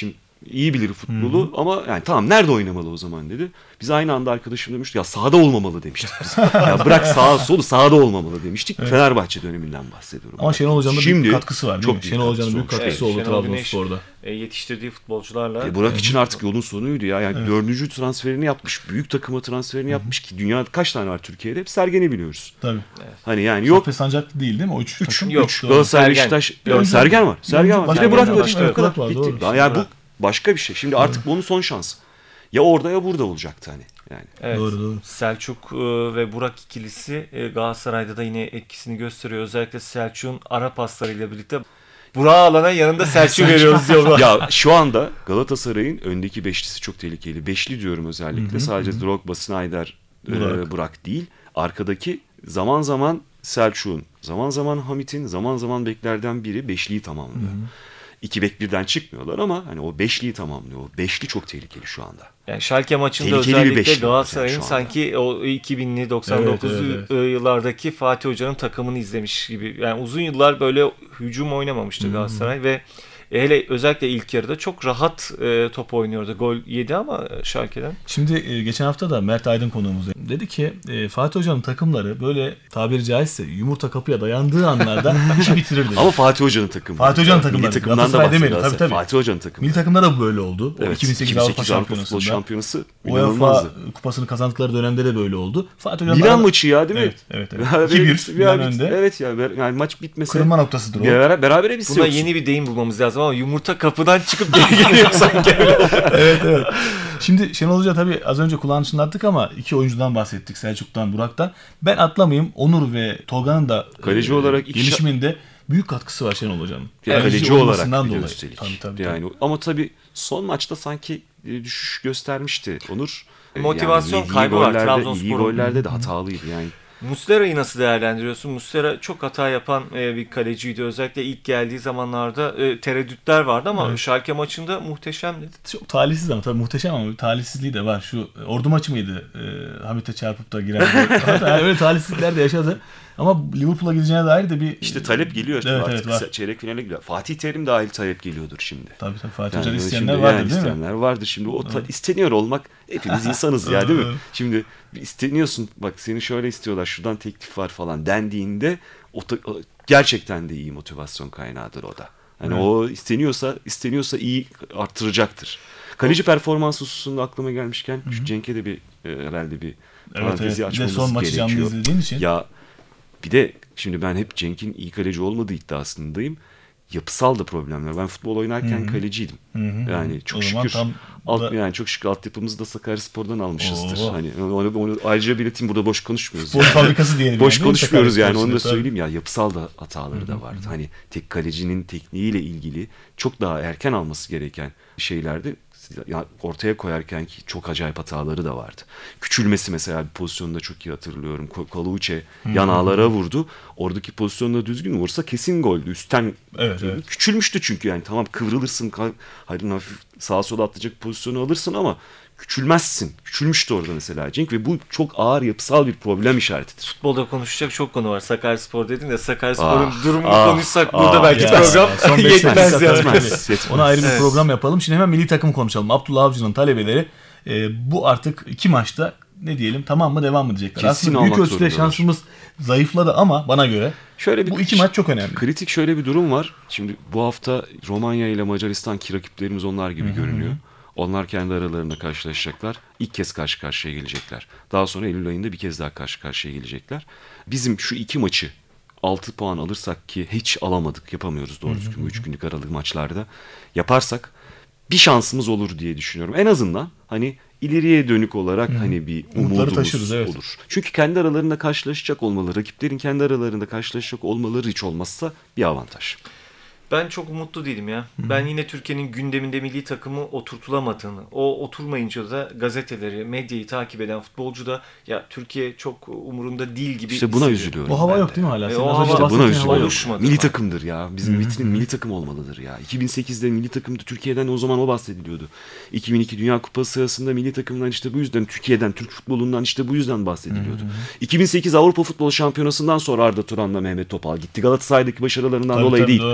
İyi bilir futbolu hmm. ama yani tamam nerede oynamalı o zaman dedi. Biz aynı anda arkadaşım demişti ya sahada olmamalı demiştik biz. Ya bırak sağa solu sahada olmamalı demiştik. Evet. Fenerbahçe döneminden bahsediyorum. Ama Şenol Hoca'nın büyük katkısı var değil mi? Şenol Hoca'nın büyük katkısı evet, oldu Trabzonspor'da. E, yetiştirdiği futbolcularla. E, Burak evet. için artık yolun sonuydu ya. Yani evet. dördüncü transferini yapmış. Büyük takıma transferini Hı-hı. yapmış ki dünyada kaç tane var Türkiye'de? Hep Sergen'i biliyoruz. Tabii. Evet. Hani yani yok. Saffet Sancaklı değil değil mi? O üç, üç takım. Yok. Galatasaray, Beşiktaş. Yok, Sergen var. Sergen var. Bir de Burak var. Başka kadar var. Bitti. Yani bu başka bir şey. Şimdi artık bunun son şansı. Ya orada ya burada olacaktı hani. Yani. Evet. Doğru doğru. Selçuk ve Burak ikilisi Galatasaray'da da yine etkisini gösteriyor. Özellikle Selçuk'un ara paslarıyla birlikte Burak'ı alana yanında Selçuk veriyoruz diyorlar. Ya şu anda Galatasaray'ın öndeki beşlisi çok tehlikeli. Beşli diyorum özellikle. Hı hı, Sadece hı. Drogba, Snyder, Burak. E, Burak değil. Arkadaki zaman zaman Selçuk'un, zaman zaman Hamit'in, zaman zaman beklerden biri beşliyi tamamlıyor. Hı hı. İki bek birden çıkmıyorlar ama hani o beşliyi tamamlıyor. O beşli çok tehlikeli şu anda. Yani Schalke maçında tehlikeli özellikle Galatasaray'ın sanki o iki binli doksan dokuzlu evet, evet, evet. yıllardaki Fatih Hoca'nın takımını izlemiş gibi. Yani uzun yıllar böyle hücum oynamamıştı hmm. Galatasaray ve hele özellikle ilk yarıda çok rahat e, top oynuyordu. Gol yedi ama Schalke'den. Şimdi e, geçen hafta da Mert Aydın konuğumuz dedi ki e, Fatih Hoca'nın takımları böyle tabiri caizse yumurta kapıya dayandığı anlarda işi bitirir dedi. Ama Fatih Hoca'nın takımı. Fatih Hoca'nın takımları. Milli takımdan da bahsediyoruz. Tabii, tabii. Fatih Hoca'nın takımı. Milli takımda da böyle oldu. Evet, iki bin sekiz Avrupa Şampiyonası'nda. Şampiyonası UEFA kupasını kazandıkları dönemde de böyle oldu. Fatih Hoca'nın Milan maçı ya değil mi? Evet, evet, evet. iki bir Milan önde. Evet ya yani maç bitmese kırılma noktasıdır o. Beraber, berabere bir Buna yeni bir deyim bulmamız lazım ama yumurta kapıdan çıkıp geri geliyor sanki. Evet evet. Şimdi Şenol Hoca tabii az önce kulağını çınlattık ama iki oyuncudan bahsettik. Selçuk'tan, Burak'tan. Ben atlamayayım. Onur ve Tolga'nın da kaleci e, olarak gelişiminde büyük katkısı var Şenol Hoca'nın. Yani kaleci olarak dolayı. Üstelik. Tabii, tabii, yani, tabii. Ama tabii son maçta sanki düşüş göstermişti Onur. Motivasyon yani kaybı var Trabzonspor'un. İyi gollerde de hatalıydı yani. Muslera'yı nasıl değerlendiriyorsun? Muslera çok hata yapan e, bir kaleciydi. Özellikle ilk geldiği zamanlarda e, tereddütler vardı ama evet. Schalke maçında muhteşemdi. Çok talihsiz ama tabii muhteşem ama bir talihsizliği de var. Şu Ordu maçı mıydı? E, Hamit'e çarpıp da giren. Yani öyle talihsizlikler de yaşadı. Ama Liverpool'a gideceğine dair de bir... İşte talep geliyor işte evet, artık evet, çeyrek finale gidiyor. Fatih Terim dahil talep geliyordur şimdi. Tabii tabii Fatih Hoca'da yani isteyenler vardır yani değil isteyenler mi? vardır şimdi. O ta- isteniyor olmak hepimiz insanız ya değil mi? Şimdi isteniyorsun bak seni şöyle istiyorlar şuradan teklif var falan dendiğinde o, ta- o gerçekten de iyi motivasyon kaynağıdır o da. Yani evet. o isteniyorsa isteniyorsa iyi arttıracaktır. Kaleci performans hususunda aklıma gelmişken Hı-hı. şu Cenk'e de bir e, herhalde bir parantezi evet, evet. açmamız son maçı gerekiyor. canlı izlediğin için. Ya bir de şimdi ben hep Cenk'in iyi kaleci olmadığı iddiasındayım. Yapısal da problemler. Ben futbol oynarken Hı-hı. kaleciydim. Hı-hı. Yani çok o şükür alt, da... yani çok şükür altyapımızı da Sakaryaspor'dan almışızdır. Oo. Hani onu, onu ayrıca belirteyim burada boş konuşmuyoruz. Spor yani. Fabrikası diyelim. Boş yani, konuşmuyoruz yani onu da söyleyeyim ya. Yapısal da hataları Hı-hı. da vardı. Hı-hı. Hani tek kalecinin tekniğiyle ilgili çok daha erken alması gereken şeylerdi. Ya ortaya koyarken ki çok acayip hataları da vardı. Küçülmesi mesela bir pozisyonda çok iyi hatırlıyorum. Kaluuçe yanağlara vurdu. Oradaki pozisyonda düzgün vursa kesin goldü. Üstten evet, evet. küçülmüştü çünkü yani tamam kıvrılırsın. Hadi hafif sağa sola atlayacak pozisyonu alırsın ama küçülmezsin. Küçülmüştü orada mesela Cenk ve bu çok ağır yapısal bir problem işaretidir. Futbolda konuşacak çok konu var. Sakaryaspor dedin de Sakaryaspor'un ah, durumunu ah, konuşsak ah, burada belki ya, program son yetmez yani. Yetmez. Ona ayrı bir evet. program yapalım. Şimdi hemen milli takım konuşalım. Abdullah Avcı'nın talebeleri e, bu artık iki maçta ne diyelim tamam mı devam mı diyecekler. Kesin aslında büyük ölçüde şansımız zayıfladı ama bana göre şöyle bir bu iki maç çok önemli. Kritik şöyle bir durum var. Şimdi bu hafta Romanya ile Macaristan ki rakiplerimiz onlar gibi Hı-hı. görünüyor. Onlar kendi aralarında karşılaşacaklar. İlk kez karşı karşıya gelecekler. Daha sonra Eylül ayında bir kez daha karşı karşıya gelecekler. Bizim şu iki maçı altı puan alırsak ki hiç alamadık, yapamıyoruz doğru düzgün bu üç günlük aralık maçlarda. Yaparsak bir şansımız olur diye düşünüyorum. En azından hani ileriye dönük olarak Hı-hı. hani bir umudumuz taşırız, evet. olur. Çünkü kendi aralarında karşılaşacak olmaları, rakiplerin kendi aralarında karşılaşacak olmaları hiç olmazsa bir avantaj. Ben çok umutlu değilim ya. Hı-hı. Ben yine Türkiye'nin gündeminde milli takımı oturtulamadığını, o oturmayınca da gazeteleri, medyayı takip eden futbolcu da ya Türkiye çok umurunda değil gibi. İşte buna üzülüyorum. O hava yok değil mi hala? E, o hava, işte buna üzülüyorum. Oluşmadı milli takımdır ya. Bizim vitrin milli takım olmalıdır ya. iki bin sekizde milli takımdı. Türkiye'den o zaman o bahsediliyordu. iki bin iki Dünya Kupası sırasında milli takımdan işte bu yüzden Türkiye'den, Türk futbolundan işte bu yüzden bahsediliyordu. Hı-hı. iki bin sekiz Avrupa Futbol Şampiyonası'ndan sonra Arda Turan'la Mehmet Topal gitti. Galatasaray'daki başarılarından tabii, dolayı tabii, değil. Doğru, doğru. Kabul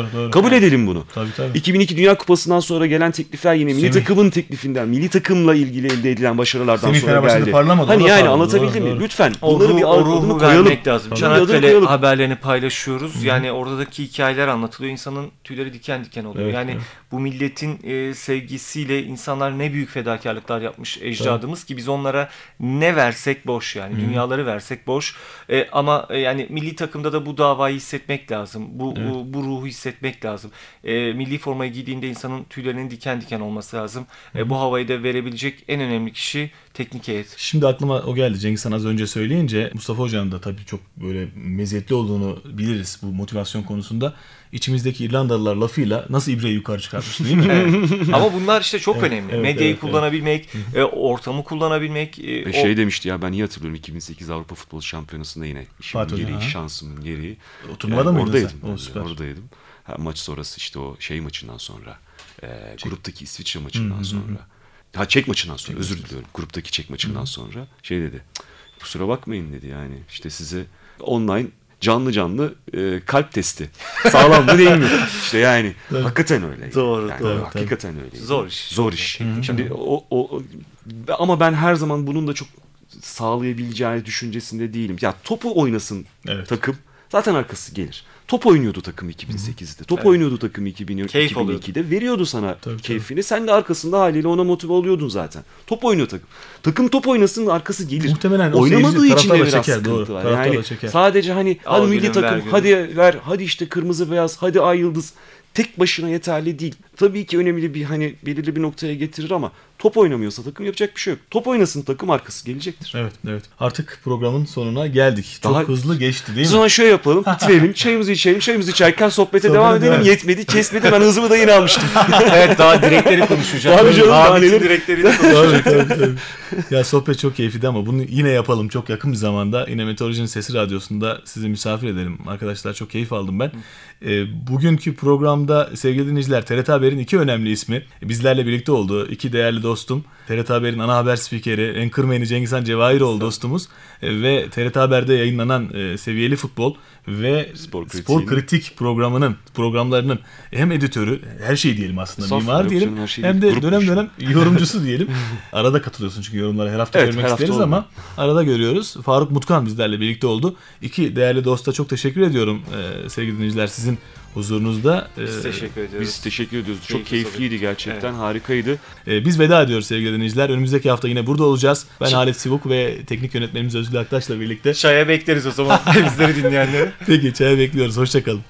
Kabul Evet. edelim bunu. Tabii, tabii. iki bin iki Dünya Kupası'ndan sonra gelen teklifler yine milli Semih. takımın teklifinden, milli takımla ilgili elde edilen başarılardan Semih sonra Fenerbahçe'de geldi. parlamadı, Hani o da yani parladı, anlatabildim doğru, mi? doğru. Lütfen O, bunları ruh, bir o ruhu adını koyalım. vermek lazım. Tabii, adını Çanakkale koyalım. haberlerini paylaşıyoruz. Hı-hı. Yani oradaki hikayeler anlatılıyor. İnsanın tüyleri diken diken oluyor. Evet, yani evet. bu milletin e, sevgisiyle insanlar ne büyük fedakarlıklar yapmış ecdadımız ki biz onlara ne versek boş yani. Hı-hı. Dünyaları versek boş. E, ama e, yani milli takımda da bu davayı hissetmek lazım. Bu Evet. bu, bu ruhu hissetmek lazım. E, milli formayı giydiğinde insanın tüylerinin diken diken olması lazım. E, bu havayı da verebilecek en önemli kişi teknik heyet. Şimdi aklıma o geldi. Cengiz Han az önce söyleyince Mustafa Hoca'nın da tabii çok böyle meziyetli olduğunu biliriz bu motivasyon konusunda. İçimizdeki İrlandalılar lafıyla nasıl ibreyi yukarı çıkartmış değil mi? Evet. Ama bunlar işte çok Evet, önemli. evet, Medyayı evet, kullanabilmek, e, ortamı kullanabilmek. E, Ve o... şey demişti ya, ben iyi hatırlıyorum, iki bin sekiz Avrupa Futbol Şampiyonası'nda yine işimin Fatih Hoca, gereği, ha. şansımın gereği. O turnuvada mıydın oradaydım. sen? O, Ben, süper. oradaydım. Ha, maç sonrası işte o şey maçından sonra, e, gruptaki İsviçre maçından Hı hı sonra, ha Çek maçından sonra, Çek özür maçı. diliyorum, gruptaki Çek maçından hı. sonra şey dedi, kusura bakmayın dedi, yani işte size online canlı canlı e, kalp testi. Sağlam mı değil mi? İşte yani Evet. hakikaten öyle. Doğru, yani, doğru. Hakikaten öyle. Zor iş. Zor iş. Hı-hı. Şimdi o, o, o ama ben her zaman bunun da çok sağlayabileceği düşüncesinde değilim. Ya topu oynasın Evet. takım. Zaten arkası gelir. Top oynuyordu takım iki bin sekizde. Top Evet. oynuyordu takım iki bin Keyif iki bin ikide. Veriyordu sana Tabii, keyfini. Sen de arkasında haliyle ona motive oluyordun zaten. Top oynuyor takım. Takım top oynasın, arkası gelir. Muhtemelen o oynamadığı seyirci için de taraftarla biraz çeker, sıkıntı doğru. var. Taraftarla Yani çeker. sadece hani Al hadi milli gülüm, takım ver gülüm. hadi ver, hadi işte kırmızı beyaz, hadi ay yıldız tek başına yeterli değil. Tabii ki önemli bir hani belirli bir noktaya getirir ama top oynamıyorsa takım yapacak bir şey yok. Top oynasın takım, arkası gelecektir. Evet, evet. Artık programın sonuna geldik. Çok Daha- hızlı geçti değil O mi? zaman şöyle yapalım, bitirelim, çayımızı içelim, çayımızı içerken sohbete Sohbete devam edelim. devam. Yetmedi, kesmedi, ben hızımı da yine almıştım. Evet, daha direkleri konuşacağız. Tabii canım, daha Ahmet'in neler- direklerini konuşacağız. tabii, tabii, tabii. Ya sohbet çok keyifliydi ama bunu yine yapalım çok yakın bir zamanda. Yine Meteorolojinin Sesi Radyosu'nda sizi misafir edelim. Arkadaşlar çok keyif aldım ben. E, bugünkü programda sevgili dinleyiciler T R T Haber'in iki önemli ismi bizlerle birlikte oldu. İki değerli dostum. T R T Haber'in ana haber spikeri, Anchorman'i Cengiz Han Cevahiroğlu dostumuz. E, ve T R T Haber'de yayınlanan e, Seviyeli Futbol ve Spor Spor, Kritiği'nin- Kritik programının programlarının hem editörü, her şey diyelim aslında, Estağfurullah, mimar yok diyelim, canım, her şey hem değil. de Grupmuş. dönem dönem yorumcusu diyelim. Arada katılıyorsun çünkü yorumlara her hafta Evet, görmek her hafta isteriz olmuyor. ama arada görüyoruz. Faruk Mutkan bizlerle birlikte oldu. İki değerli dosta çok teşekkür ediyorum ee, sevgili dinleyiciler, sizin huzurunuzda. Ee, Biz teşekkür ediyoruz. Biz teşekkür ediyoruz. Çok Keyifli keyifliydi gerçekten, harikaydı. e, biz veda ediyoruz sevgili dinleyiciler. Önümüzdeki hafta yine burada olacağız. Ben Halit Sivuk ve teknik yönetmenimiz Özgür Aktaş'la birlikte. Çaya bekleriz o zaman bizleri dinleyenleri. Peki, çaya bekliyoruz. Hoşçakalın.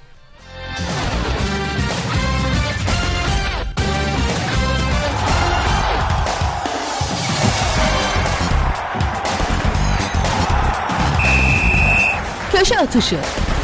Köşe atışı.